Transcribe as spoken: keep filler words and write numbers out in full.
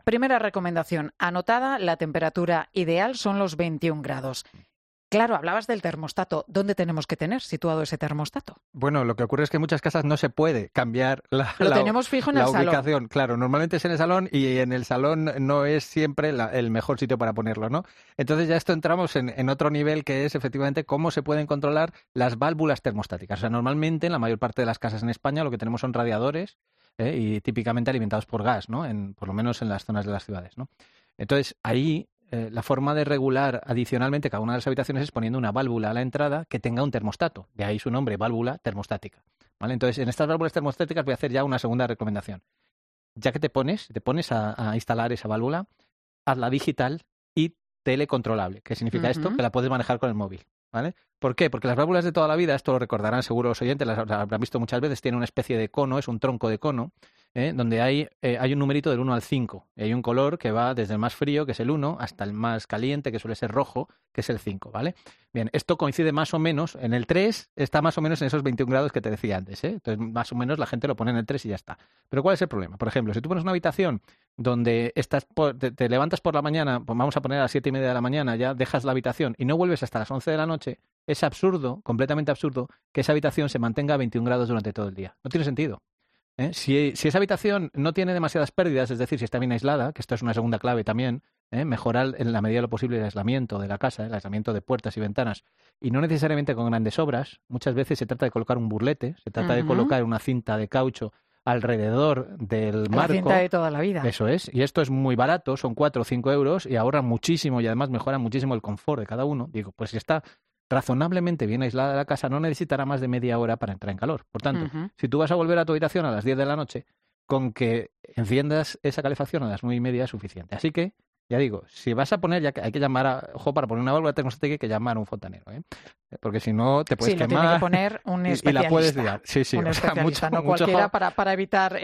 primera recomendación, anotada, la temperatura ideal son los veintiún grados. Claro, hablabas del termostato. ¿Dónde tenemos que tener situado ese termostato? Bueno, lo que ocurre es que en muchas casas no se puede cambiar la, Lo la, tenemos fijo en la el ubicación. salón. Claro, normalmente es en el salón y en el salón no es siempre la, el mejor sitio para ponerlo, ¿no? Entonces ya esto entramos en, en otro nivel que es efectivamente cómo se pueden controlar las válvulas termostáticas. O sea, normalmente en la mayor parte de las casas en España lo que tenemos son radiadores ¿eh? y típicamente alimentados por gas, ¿no? En, por lo menos en las zonas de las ciudades, ¿no? Entonces ahí Eh, la forma de regular adicionalmente cada una de las habitaciones es poniendo una válvula a la entrada que tenga un termostato. De ahí su nombre, válvula termostática. ¿Vale? Entonces, en estas válvulas termostáticas voy a hacer ya una segunda recomendación. Ya que te pones, te pones a, a instalar esa válvula, hazla digital y telecontrolable. ¿Qué significa uh-huh. esto? Que la puedes manejar con el móvil. ¿Vale? ¿Por qué? Porque las válvulas de toda la vida, esto lo recordarán seguro los oyentes, las habrán visto muchas veces, tienen una especie de cono, es un tronco de cono, ¿eh? donde hay, eh, hay un numerito del uno al cinco. Y hay un color que va desde el más frío, que es el uno, hasta el más caliente, que suele ser rojo, que es el cinco, ¿vale? Bien, esto coincide más o menos, en el tres está más o menos en esos veintiún grados que te decía antes, ¿eh? Entonces, más o menos la gente lo pone en el tres y ya está. Pero ¿cuál es el problema? Por ejemplo, si tú pones una habitación donde estás por, te, te levantas por la mañana, pues vamos a poner a las siete y media de la mañana, ya dejas la habitación y no vuelves hasta las once de la noche, es absurdo, completamente absurdo, que esa habitación se mantenga a veintiún grados durante todo el día. No tiene sentido. ¿eh? Si, si esa habitación no tiene demasiadas pérdidas, es decir, si está bien aislada, que esto es una segunda clave también, ¿eh? mejorar en la medida de lo posible el aislamiento de la casa, el aislamiento de puertas y ventanas, y no necesariamente con grandes obras. Muchas veces se trata de colocar un burlete, se trata uh-huh. de colocar una cinta de caucho alrededor del marco. La cinta de toda la vida. Eso es. Y esto es muy barato, son cuatro o cinco euros y ahorran muchísimo y además mejoran muchísimo el confort de cada uno. Digo, pues si está razonablemente bien aislada la casa, no necesitará más de media hora para entrar en calor. Por tanto, uh-huh. si tú vas a volver a tu habitación a las diez de la noche, con que enciendas esa calefacción a las nueve y media es suficiente. Así que, ya digo, si vas a poner, ya que hay que llamar a, ojo, para poner una válvula termostática hay que llamar a un fontanero, ¿eh? Porque si no te puedes sí, quemar. Sí, tiene que poner un especialista. Y, y la puedes liar. Sí, sí, un o sea, mucho, no mucho cualquiera para, para evitar